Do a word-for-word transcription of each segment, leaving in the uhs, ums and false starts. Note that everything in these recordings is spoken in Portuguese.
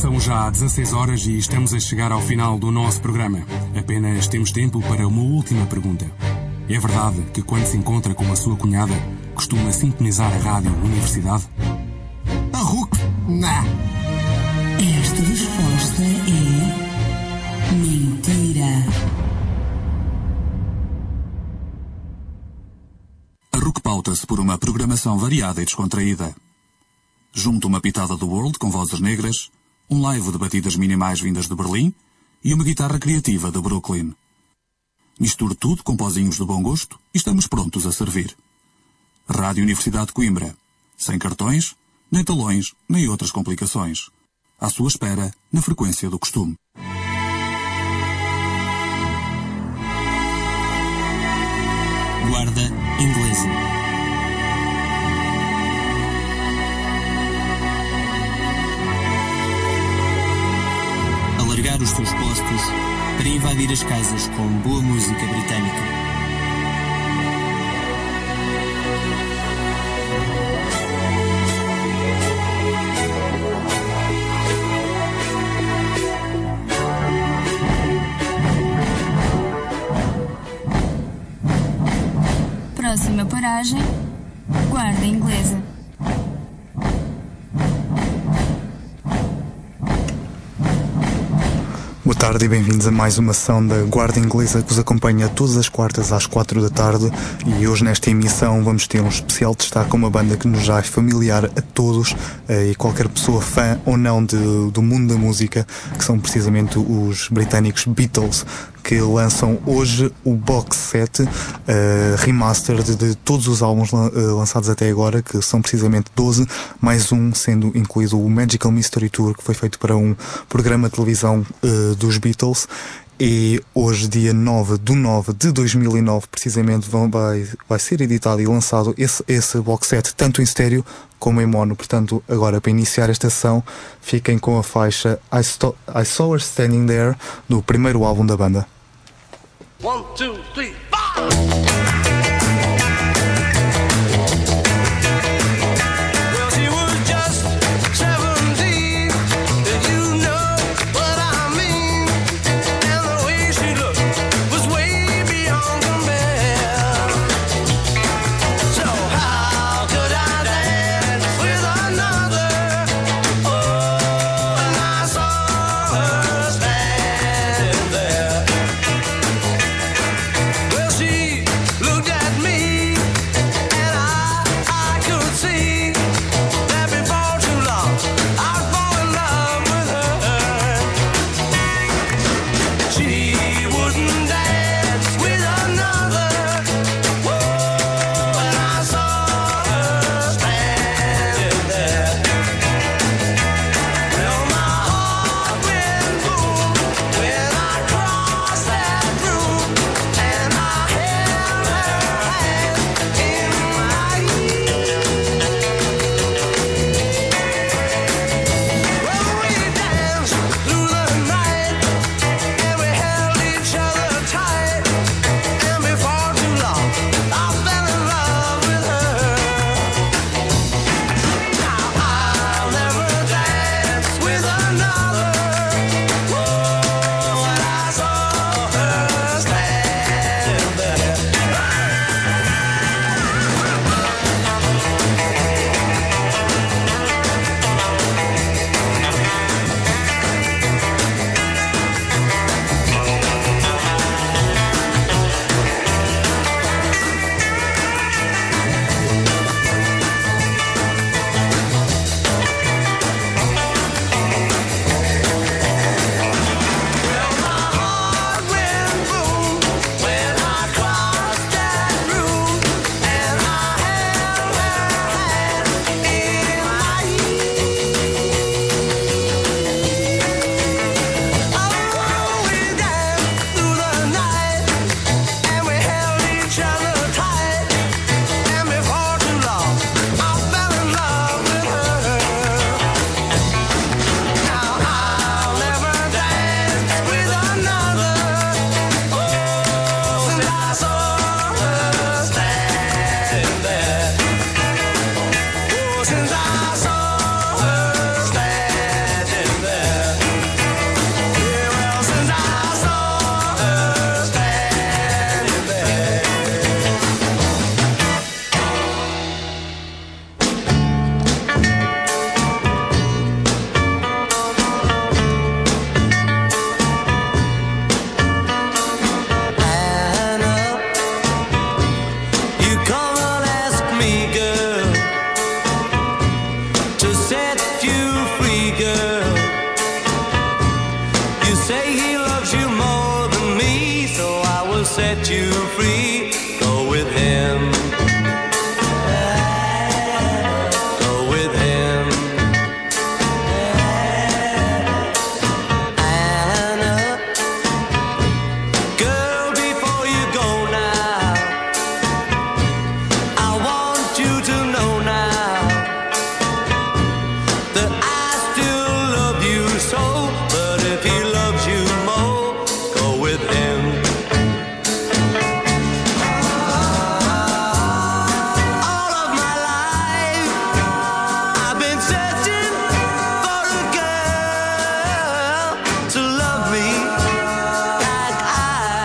São já dezasseis horas e estamos a chegar ao final do nosso programa. Apenas temos tempo para uma última pergunta. É verdade que quando se encontra com a sua cunhada, costuma sintonizar a rádio Universidade? A R U C? Não. Esta resposta é mentira. A R U C pauta-se por uma programação variada e descontraída. Junto uma pitada do World com vozes negras, um live de batidas minimais vindas de Berlim e uma guitarra criativa de Brooklyn. Misture tudo com pozinhos de bom gosto e estamos prontos a servir. Rádio Universidade de Coimbra. Sem cartões, nem talões, nem outras complicações. À sua espera, na frequência do costume. Guarda Inglesa. Alargar os teus postes para invadir as casas com boa música britânica. Próxima paragem, Guarda Inglesa. Boa tarde e bem-vindos a mais uma sessão da Guarda Inglesa que vos acompanha todas as quartas às quatro da tarde, e hoje nesta emissão vamos ter um especial destaque a uma banda que nos já é familiar a todos e qualquer pessoa fã ou não de, do mundo da música, que são precisamente os britânicos Beatles, que lançam hoje o box set uh, remaster de, de todos os álbuns lan, uh, lançados até agora, que são precisamente doze, mais um sendo incluído o Magical Mystery Tour, que foi feito para um programa de televisão uh, dos Beatles. E hoje, dia nove de nove de dois mil e nove, precisamente, vão, vai, vai ser editado e lançado esse, esse box set, tanto em estéreo como em mono. Portanto, agora, para iniciar esta sessão, fiquem com a faixa I, Sto- I Saw Her Standing There, do primeiro álbum da banda. One, two, three, five! Look set you free. Go with him. Go with him. Anna, girl, before you go now, I want you to know now that I still love you so. But if he loves you more, go with him. All of my life I've been searching for a girl to love me like I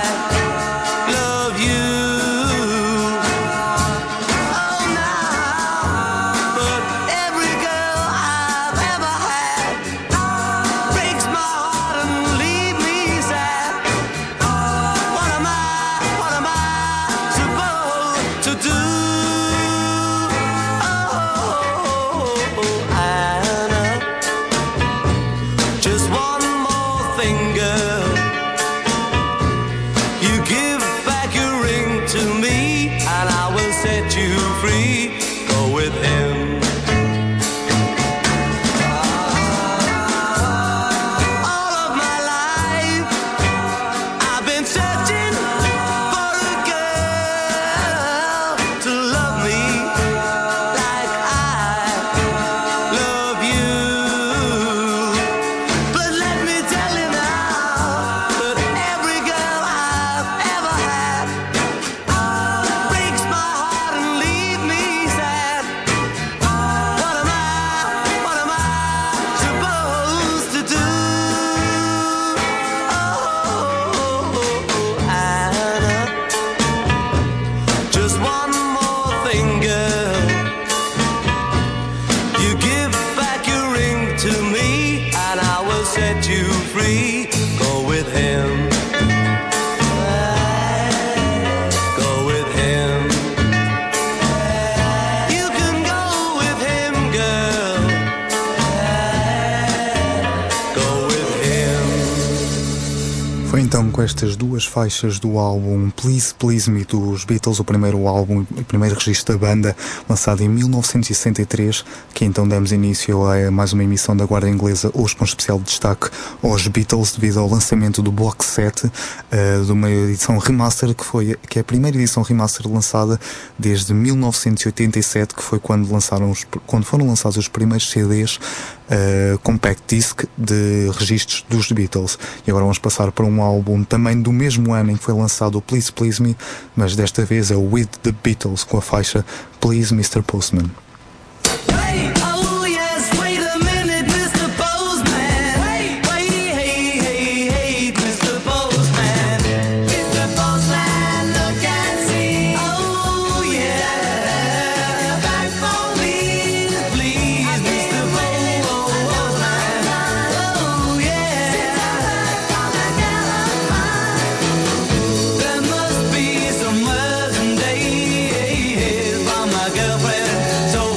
love you. Oh, now, but every girl I've ever had breaks my heart and leave me sad. What am I, what am I supposed to do? Oh, Anna, just one more thing, girl. You give back your ring to me, and I will set you free. Go with him. All of my life I've been searching for a girl to love me like I love you. But let me tell you now that every girl I've ever had breaks my heart and leave me sad. What am I, what am I supposed to do? Oh, Anna, just one more thing, girl. You give back your ring to me, and I will set you free. Go with him. Go with him. You can go with him, girl. Go with him. Foi então com estas duas faixas do álbum Please Please Me dos Beatles, o primeiro álbum, o primeiro registro da banda, lançado em mil novecentos e sessenta e três, que então demos início a mais uma emissão da Guarda Inglesa, hoje com especial destaque aos Beatles, devido ao lançamento do box set uh, de uma edição remaster, que, foi, que é a primeira edição remaster lançada desde mil novecentos e oitenta e sete, que foi quando, lançaram os, quando foram lançados os primeiros C Ds uh, Compact Disc de registros dos Beatles. E agora vamos passar para um álbum também do mesmo ano em que foi lançado o Please Please Me, mas desta vez é o With the Beatles, com a faixa Please mister Postman. Hey, oh yes, wait a minute, mister Postman. Wait, wait, hey, hey, hey, mister Postman. mister Postman, look and see. Oh yeah, back for me, please, mister Postman. Oh yeah, there must be some urgent days from my girlfriend. So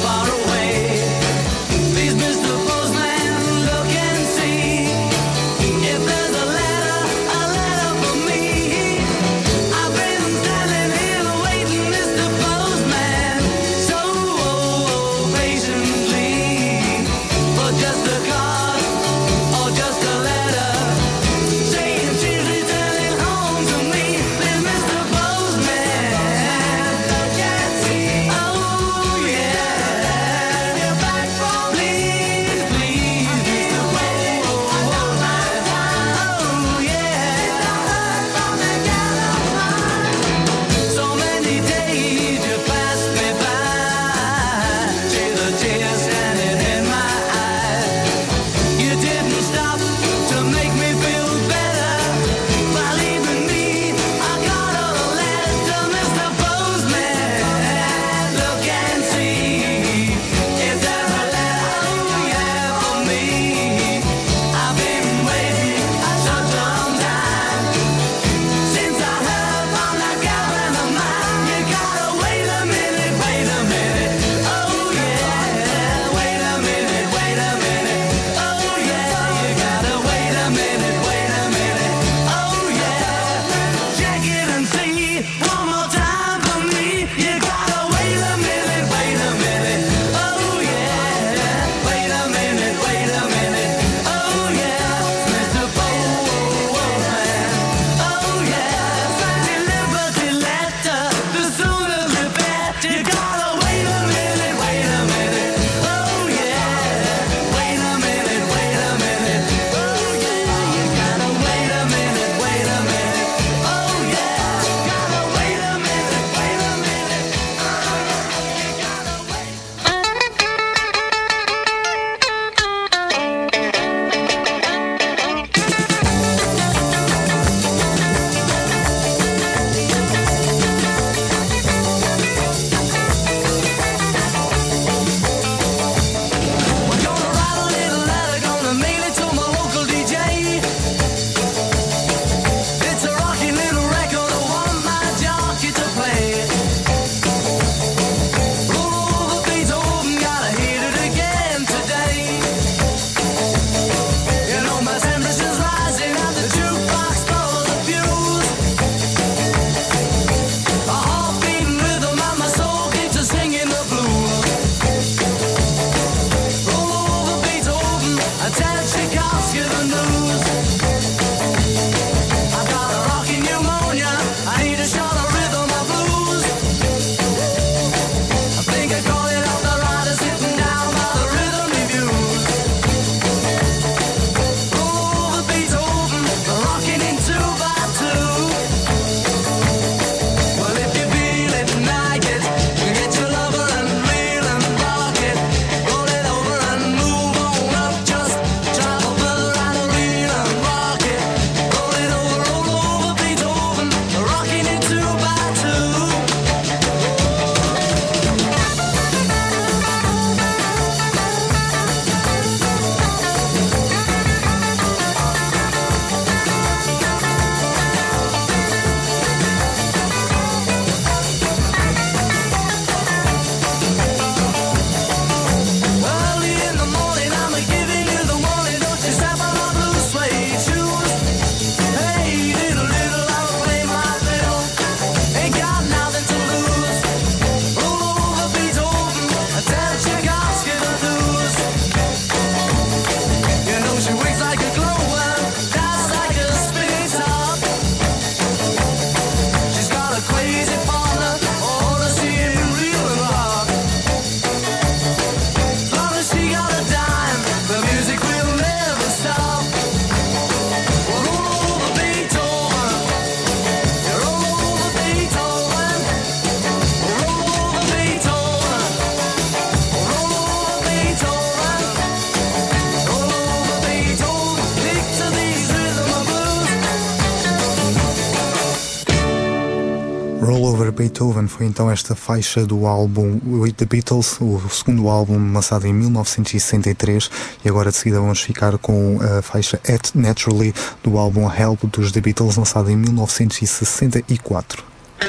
Over Beethoven foi então esta faixa do álbum With the Beatles, o segundo álbum lançado em mil novecentos e sessenta e três, e agora de seguida vamos ficar com a faixa Act Naturally do álbum Help dos The Beatles, lançado em mil novecentos e sessenta e quatro.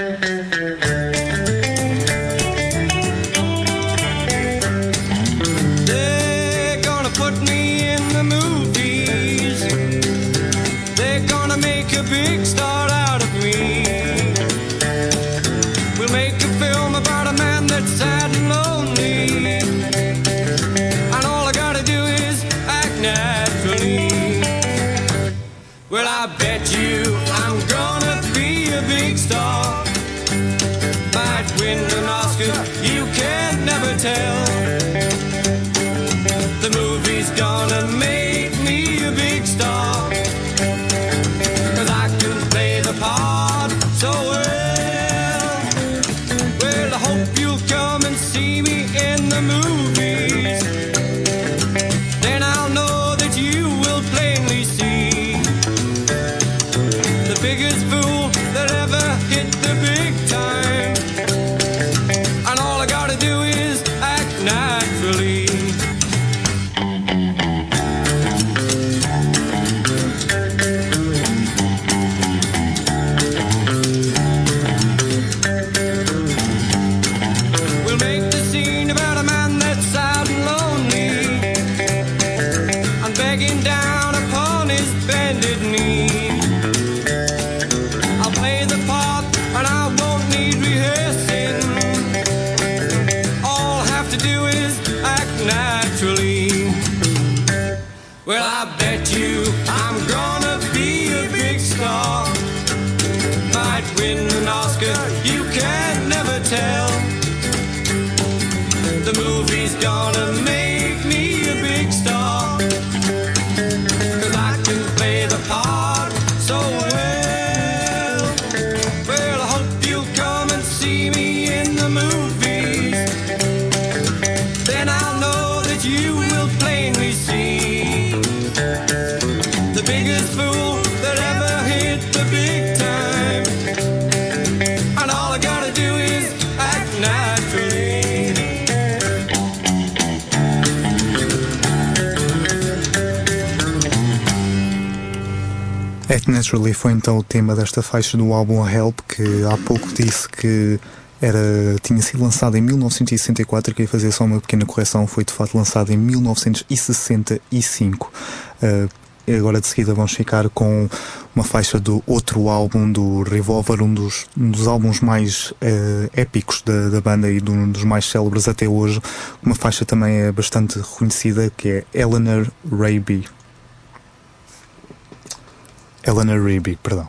Big star out of me. We'll make a film about a man that's sad and lonely, and all I gotta do is act naturally. Well, I bet you I'm gonna be a big star, might win an Oscar, you can never tell. The movie's gonna make me a big star, part so well. Well, I hope you'll come and see me in the movies. Then I'll know that you will plainly see the biggest fool that ever hit the big time. And all I gotta do is act naturally. Down upon his bended knee, I'll play the part and I won't need rehearsing. All I have to do is act naturally. Well, I bet you I'm gonna be a big star, might win an Oscar, you can never tell. The movie's gonna make me a big star, play the part so well. Well, I hope you'll come and see me in the movies. Then I'll know that you will plainly see the biggest fool that ever hit the big time. And all I gotta do is act naturally. Act Naturally foi então o tema desta faixa do álbum Help, que há pouco disse que era, tinha sido lançado em mil novecentos e sessenta e quatro, queria fazer só uma pequena correção, foi de facto lançado em mil novecentos e sessenta e cinco. Uh, agora de seguida vamos ficar com uma faixa do outro álbum do Revolver, um dos, um dos álbuns mais uh, épicos da, da banda e um dos mais célebres até hoje. Uma faixa também é bastante reconhecida, que é Eleanor Rigby. Eleanor Rigby, perdão.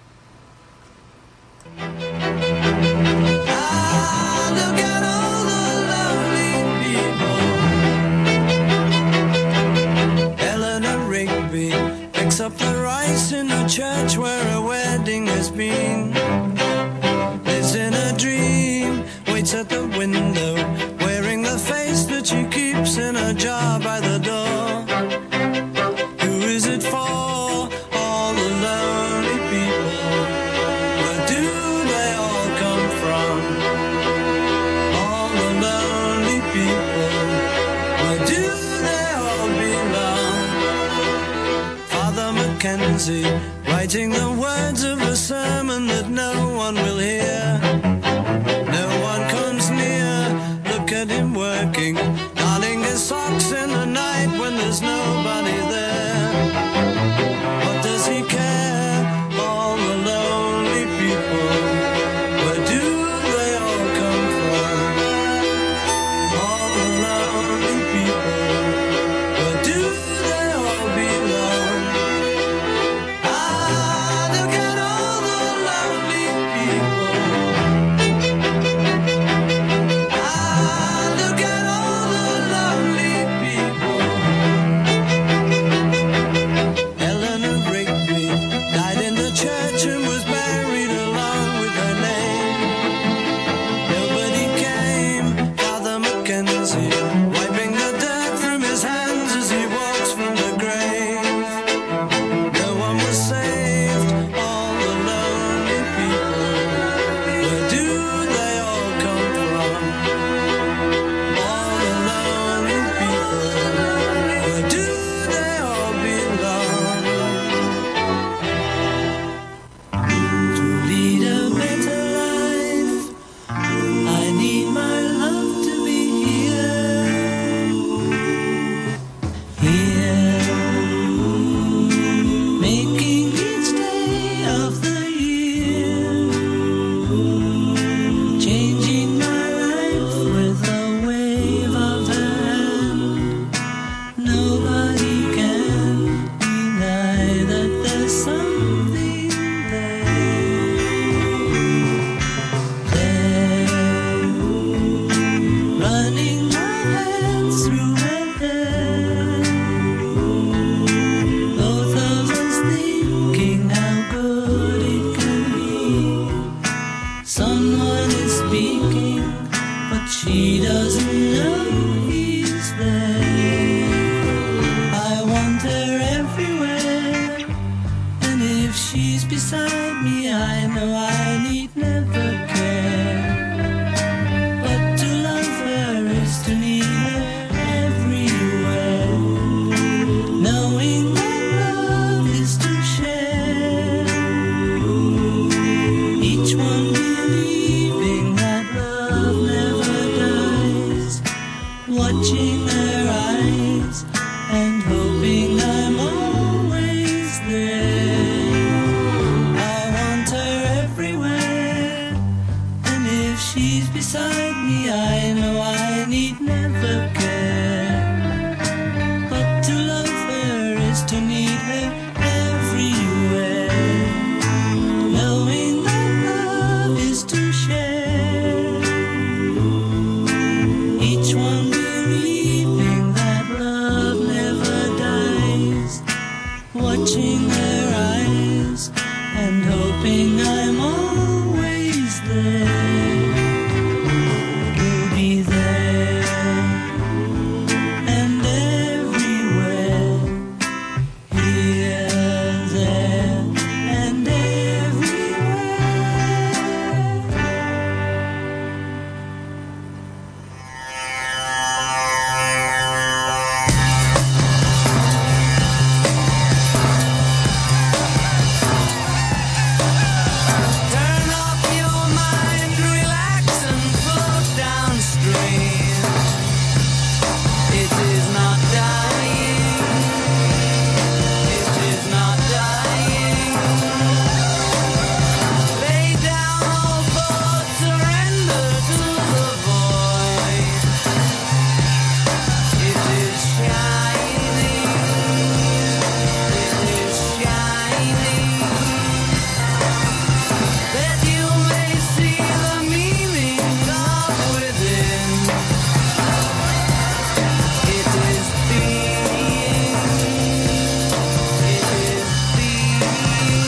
Eleanor Rigby picks up the rice in a church where a wedding has been. Lives in a dream, waits at the window, wearing the face that she keeps in a jar by the door. Who is it for? Writing the words of a sermon that no one will hear. No one comes near. Look at him working, darning his socks in the night when there's nobody there. What does he care? All the lonely people. Where do they all come from? All the lonely people. Where do they all belong? Look at all the lonely people. know I need never care. But to love her is to need her everywhere. Knowing that love is to share. Each one believing that love never dies. Watching her eyes and hoping I'm always there. I want her everywhere, and if she's beside me, I know I need never care. But to love her is to need her everywhere, knowing that love is to share. Each one believing that love never dies. Watching her eyes and hoping I'm always there. We'll be there and everywhere. Here, there, and everywhere. Turn off your mind, relax and float downstream. It is not dying. It is not dying. Lay down all thoughts, surrender to the void. It is shining. It is shining. That you may see the meaning of within. It is being. It is being.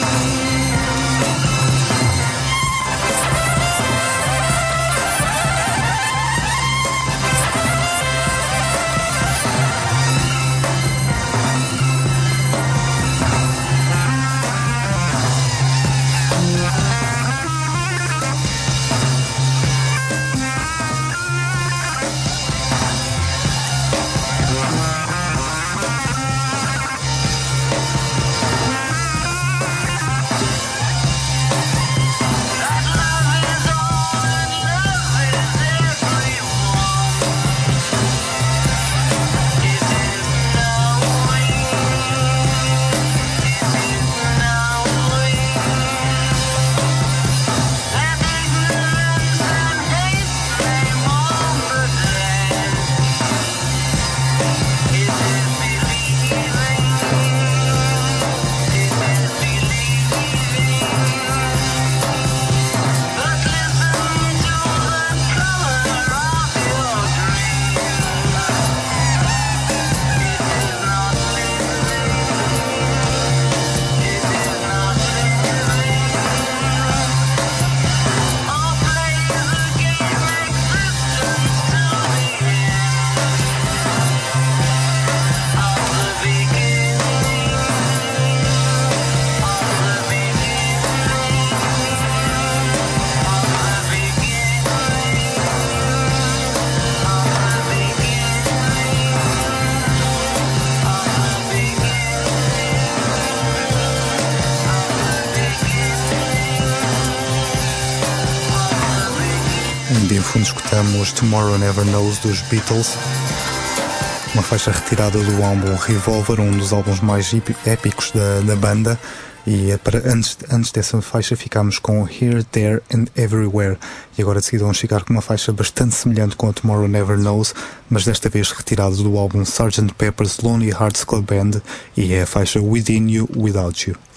De fundo escutamos Tomorrow Never Knows dos Beatles, uma faixa retirada do álbum Revolver, um dos álbuns mais épicos da, da banda. E é para, antes, antes dessa faixa ficámos com Here, There and Everywhere, e agora de seguida vamos ficar com uma faixa bastante semelhante com a Tomorrow Never Knows, mas desta vez retirada do álbum sergeant Pepper's Lonely Hearts Club Band, e é a faixa Within You, Without You.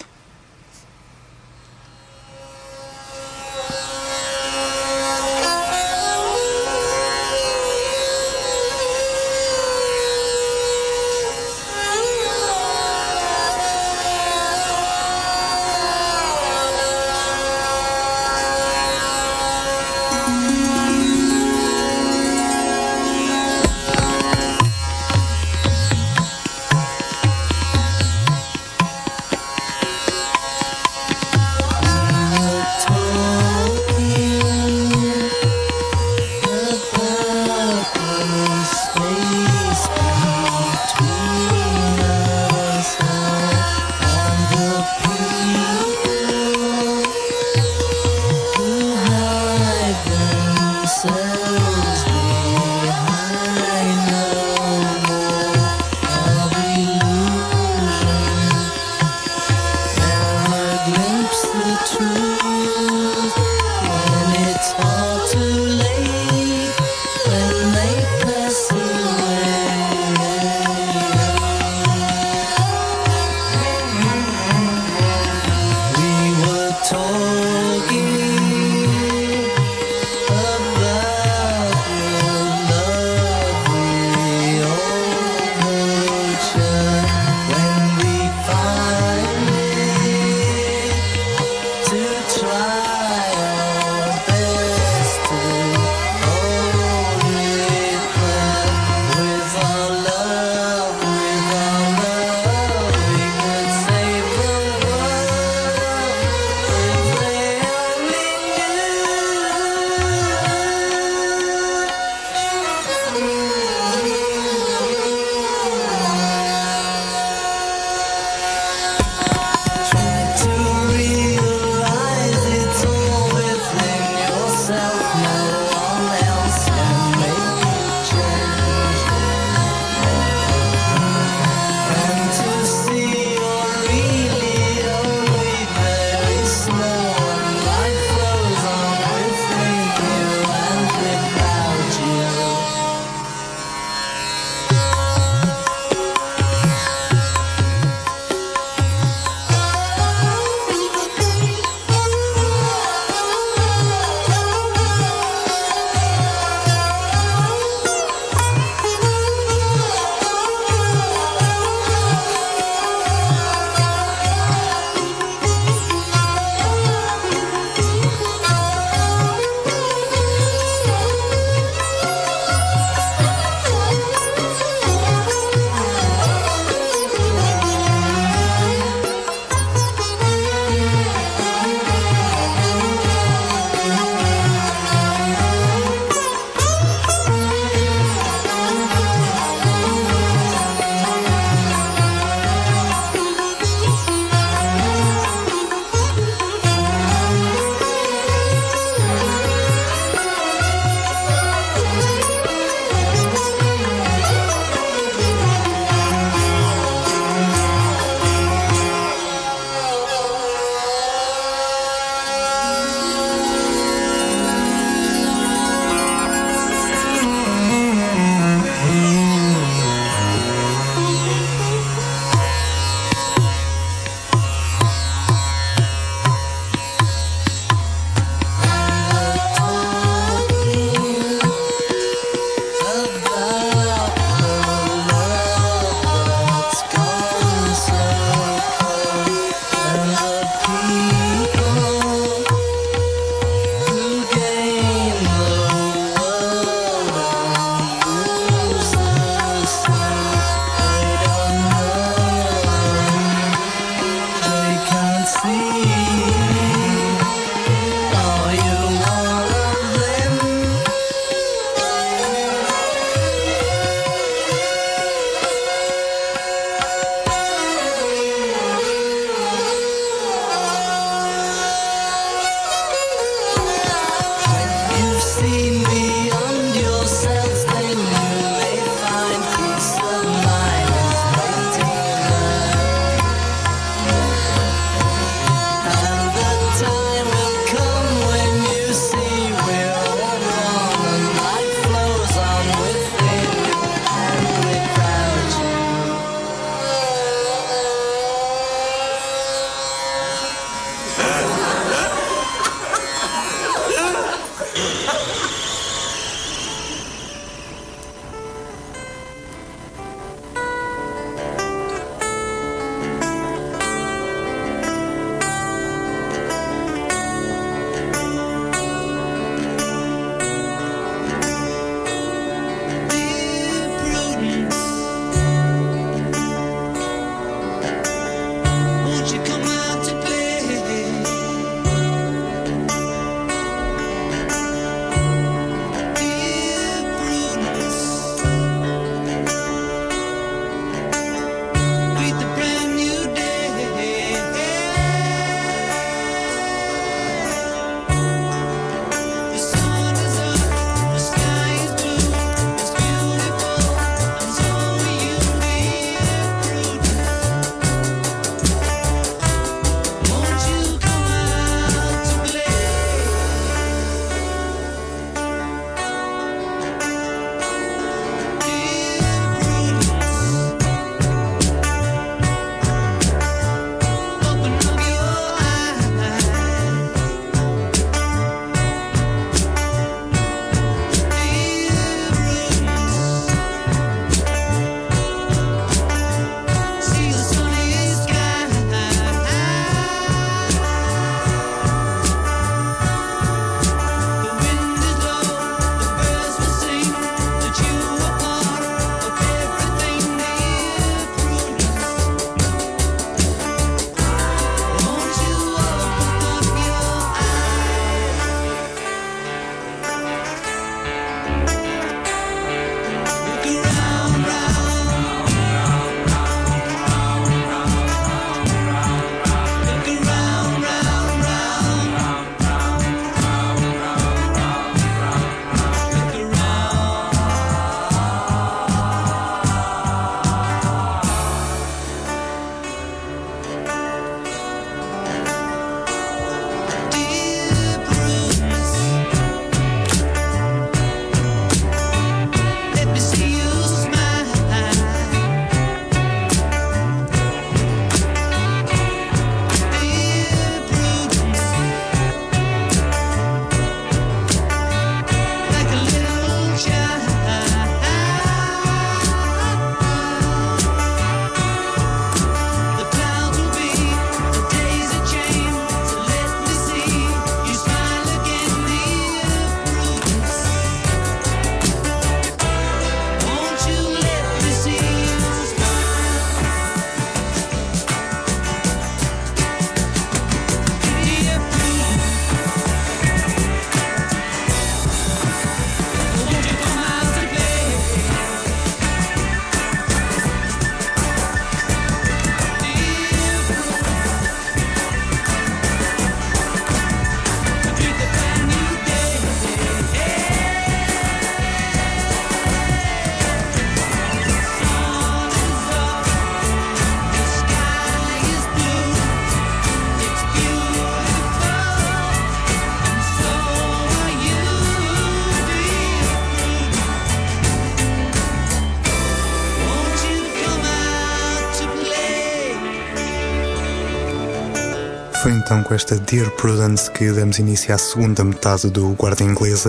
Foi então com esta Dear Prudence que demos início à segunda metade do Guarda Inglesa,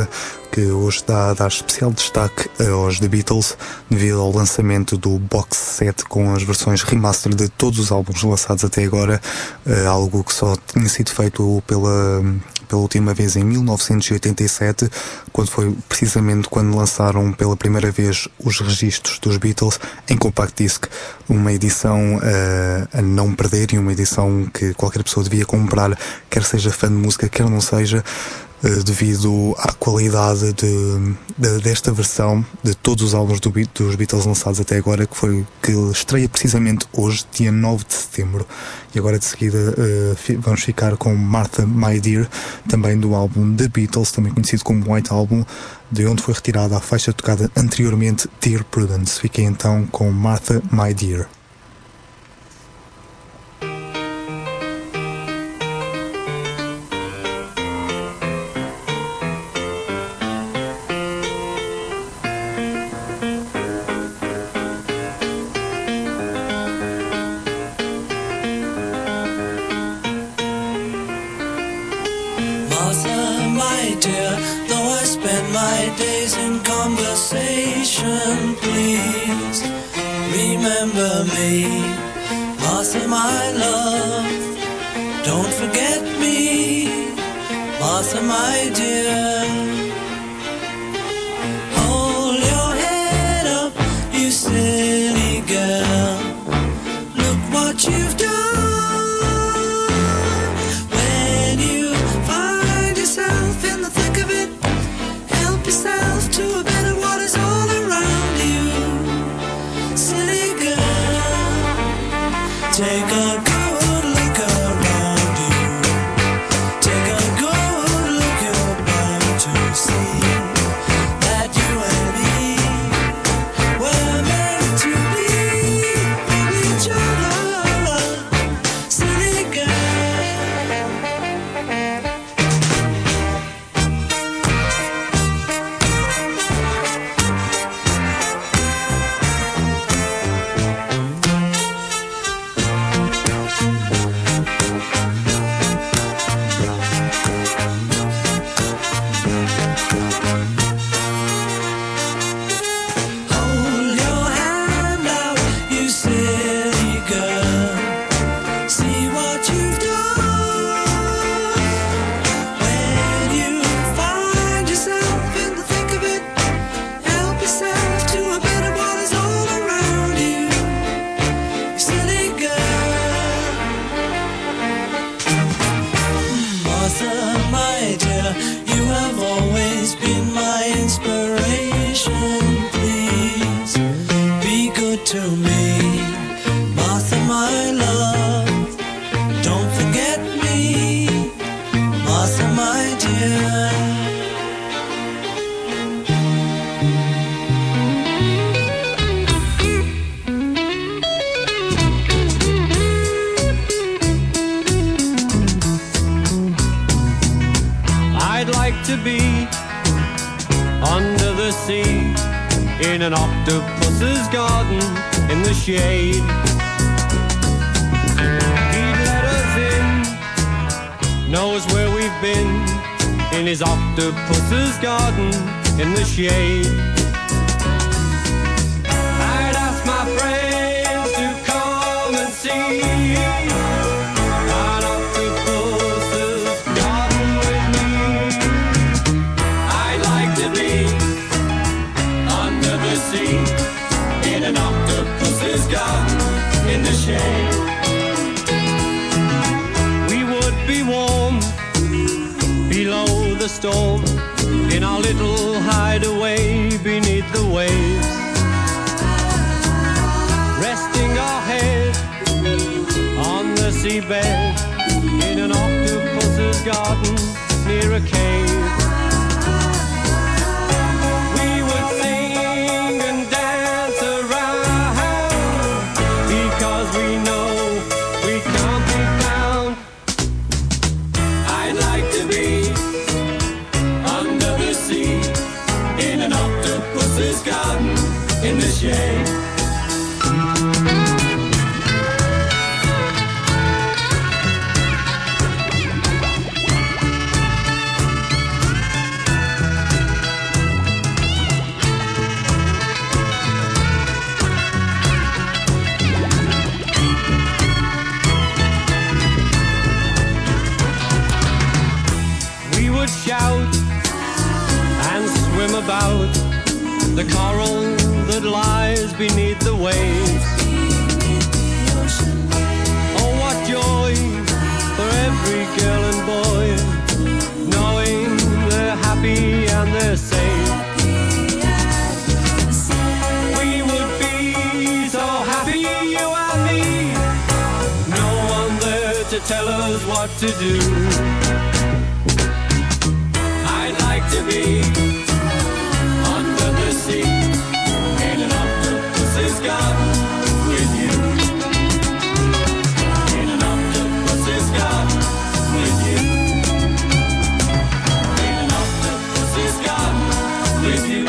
que hoje dá a dar especial destaque aos The Beatles devido ao lançamento do box set com as versões remaster de todos os álbuns lançados até agora, algo que só tinha sido feito pela, pela última vez em mil novecentos e oitenta e sete, quando foi precisamente quando lançaram pela primeira vez os registros dos Beatles em compact disc, uma edição uh, a não perder e uma edição que qualquer pessoa devia comprar, quer seja fã de música, quer não seja, uh, devido à qualidade de, de, desta versão de todos os álbuns do, dos Beatles lançados até agora, que foi que estreia precisamente hoje, dia nove de setembro. E agora de seguida uh, fi, vamos ficar com Martha My Dear, também do álbum The Beatles, também conhecido como White Album, de onde foi retirada a faixa tocada anteriormente, Dear Prudence. Fiquei então com Martha My Dear. shout and swim about the coral that lies beneath the waves. Oh, what joy for every girl and boy, knowing they're happy and they're safe. We would be so happy, you and me, no one there to tell us what to do. I'd like to be under the sea in an octopus's garden with you. In an octopus's garden with you. In an octopus's garden with you.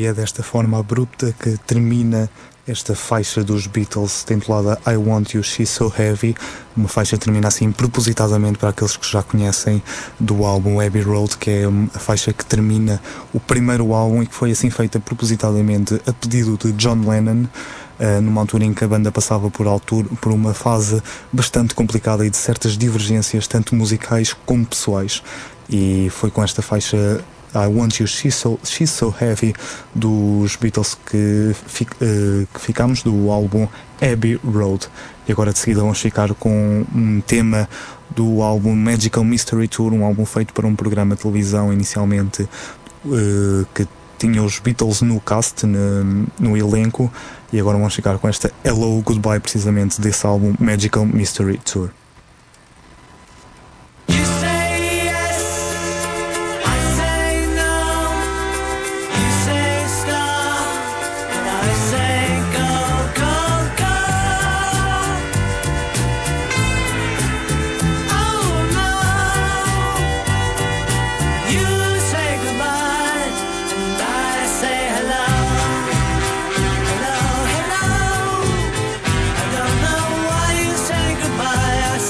é desta forma abrupta que termina esta faixa dos Beatles, intitulada I Want You, She's So Heavy, uma faixa que termina assim propositadamente para aqueles que já conhecem do álbum Abbey Road, que é a faixa que termina o primeiro álbum e que foi assim feita propositadamente a pedido de John Lennon, uh, numa altura em que a banda passava por, altura, por uma fase bastante complicada e de certas divergências, tanto musicais como pessoais. E foi com esta faixa I Want You, She's So, She's So Heavy dos Beatles que, fic, uh, que ficamos do álbum Abbey Road. E agora de seguida vamos ficar com um tema do álbum Magical Mystery Tour, um álbum feito para um programa de televisão inicialmente uh, que tinha os Beatles no cast, no, no elenco, e agora vamos ficar com esta Hello Goodbye, precisamente desse álbum Magical Mystery Tour. Hello, hello. I don't know why you say goodbye. I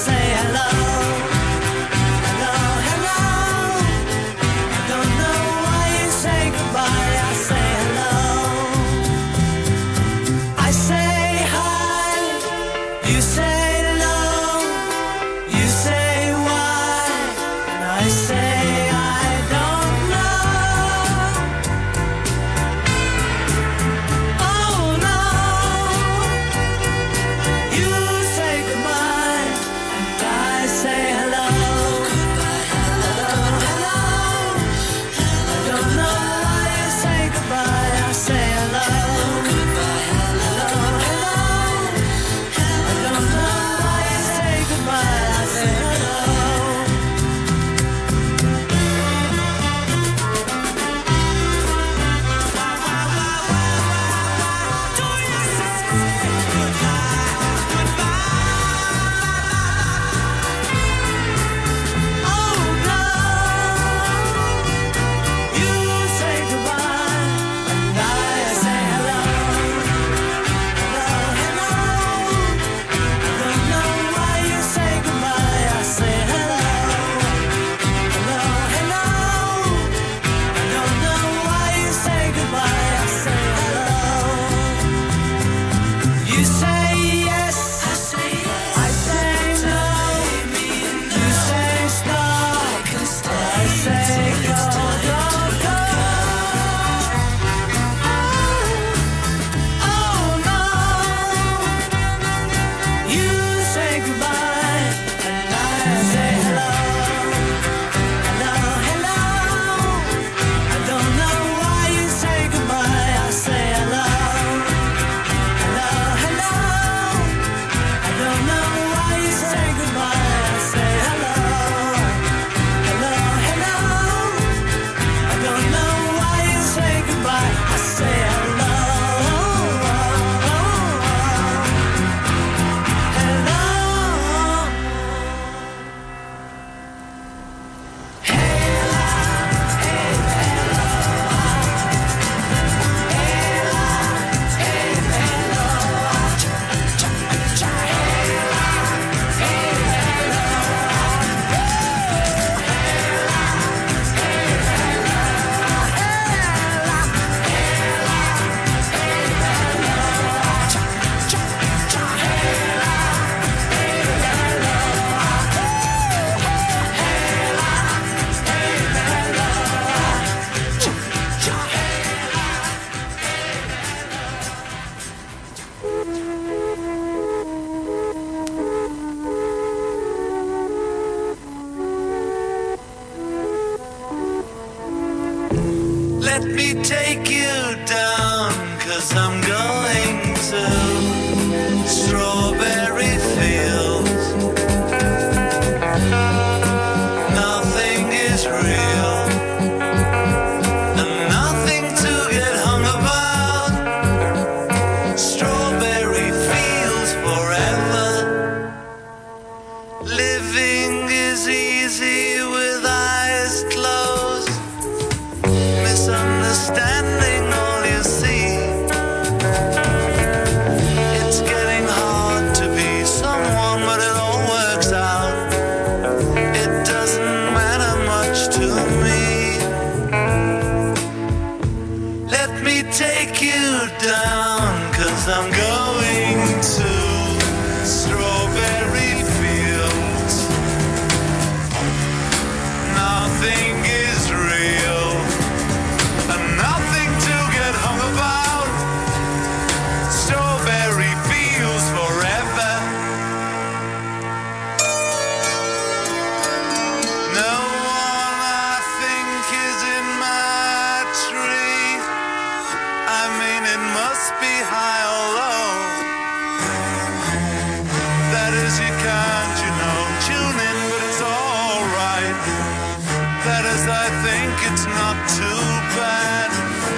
as you can't, you know. Tune in, but it's alright. That is, I think it's not too bad.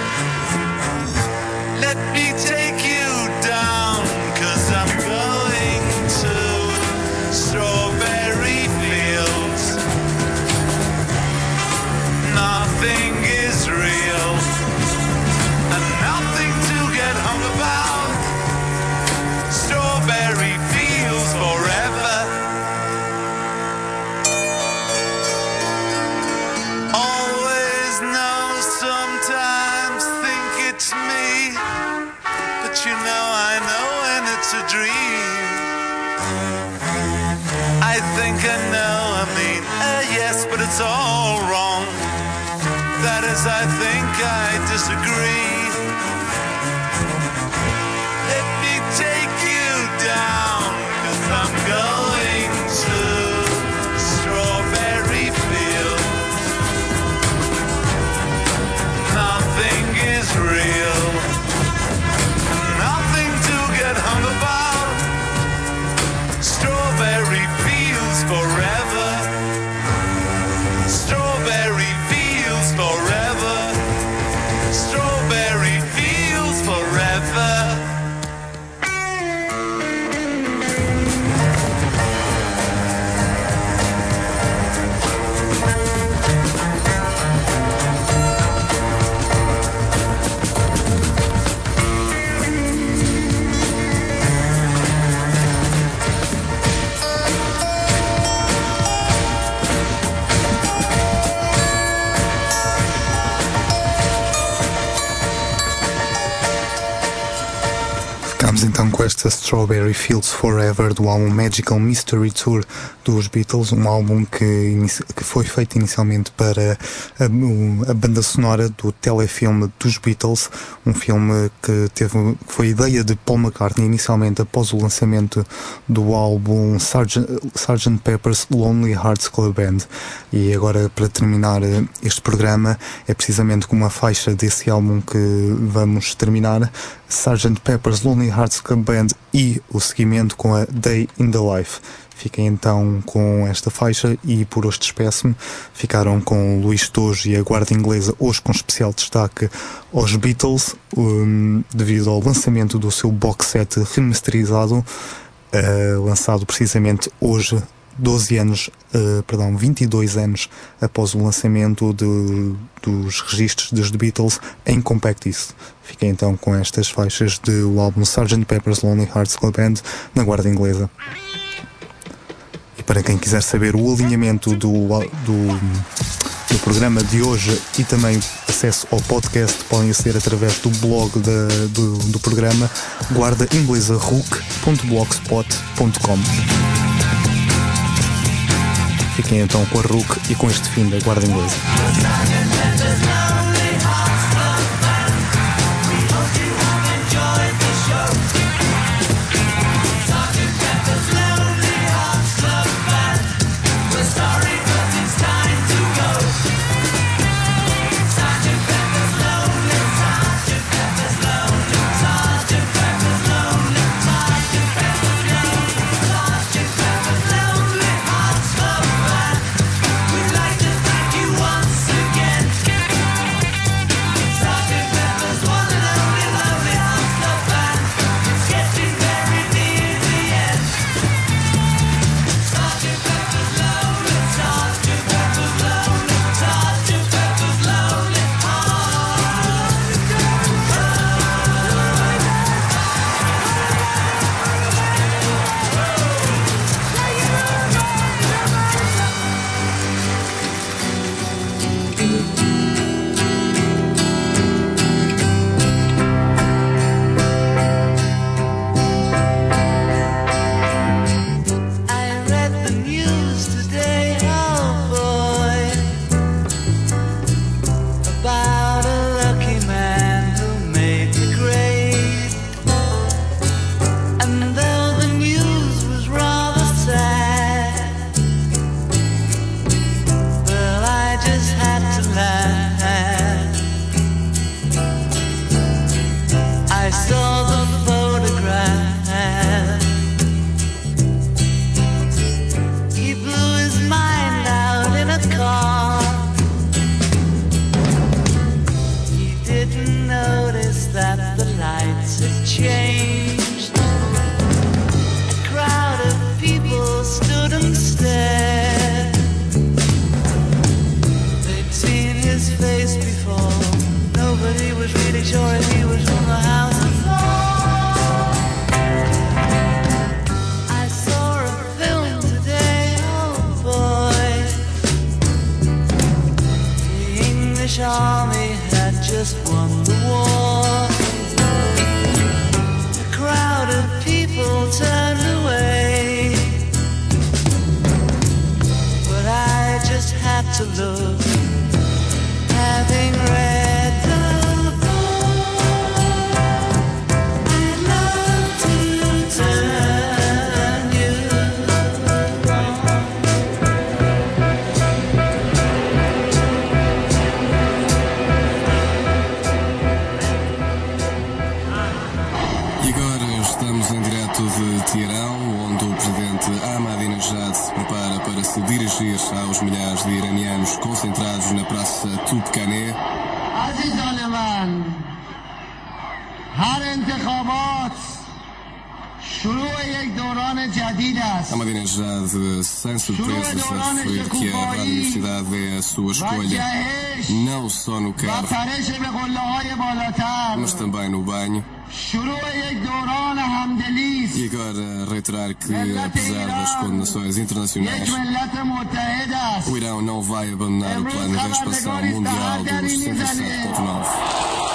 Let me take you down, 'cause I'm going to strawberry fields. Nothing is real, and nothing to get hung about. Strawberry fields forever. Always know, sometimes think it's me, but you know I know when it's a dream. I think I know, I mean, uh, yes, but it's all wrong. That is, I think I disagree. Let me take you down, 'cause I'm going to strawberry fields. Nothing is real, nothing to get hung about. Strawberry fields forever. Strawberry fields forever. Strawberry fields forever. Ficámos então com esta Strawberry Fields Forever do álbum Magical Mystery Tour dos Beatles, um álbum que, inici- que foi feito inicialmente para a, o- a banda sonora do telefilme dos Beatles, um filme que teve, que foi ideia de Paul McCartney inicialmente após o lançamento do álbum sergeant sergeant Pepper's Lonely Hearts Club Band. E agora, para terminar eh, este programa, é precisamente com uma faixa desse álbum que vamos terminar, sergeant Pepper's Lonely Hearts Club Band, e o seguimento com a Day in the Life. Fiquem então com esta faixa e por hoje despeço-me. Ficaram com Luís Tojo e a Guarda Inglesa, hoje com especial destaque aos Beatles, um, devido ao lançamento do seu box set remasterizado, uh, lançado precisamente hoje, doze anos, uh, perdão, vinte e dois anos após o lançamento de, dos registros dos The Beatles em Compact Disc. Fiquem então com estas faixas do álbum sergeant Pepper's Lonely Hearts Club Band na Guarda Inglesa. E para quem quiser saber o alinhamento do, do, do programa de hoje e também acesso ao podcast, podem aceder através do blog da, do, do programa, guarda inglesa rook ponto blogspot ponto com. Fiquem então com a Rook e com este fim da Guarda Inglesa. We'd like to thank you once again. to look. Having read the book, I'd love to turn you on. E agora estamos em direto de Teherão, onde o presidente Ahmadinejad se prepara para se dirigir aos milhares de iranianos concentrados na praça Tubkhaneh. عزیزان من هر انتخابات شروع یک دوران جدید است. Ahmadinejad, sem surpresas, a referir que a Rádio Universidade é a sua escolha, não só no و carro, پرش به قله‌های بالاتر mas também no banho. شروع یک دوران همدلی است. E agora reiterar que, apesar das condenações یک internacionais, ملت متحد است. o Irão não vai abandonar o plano de expansão mundial do sessenta e sete ponto nove.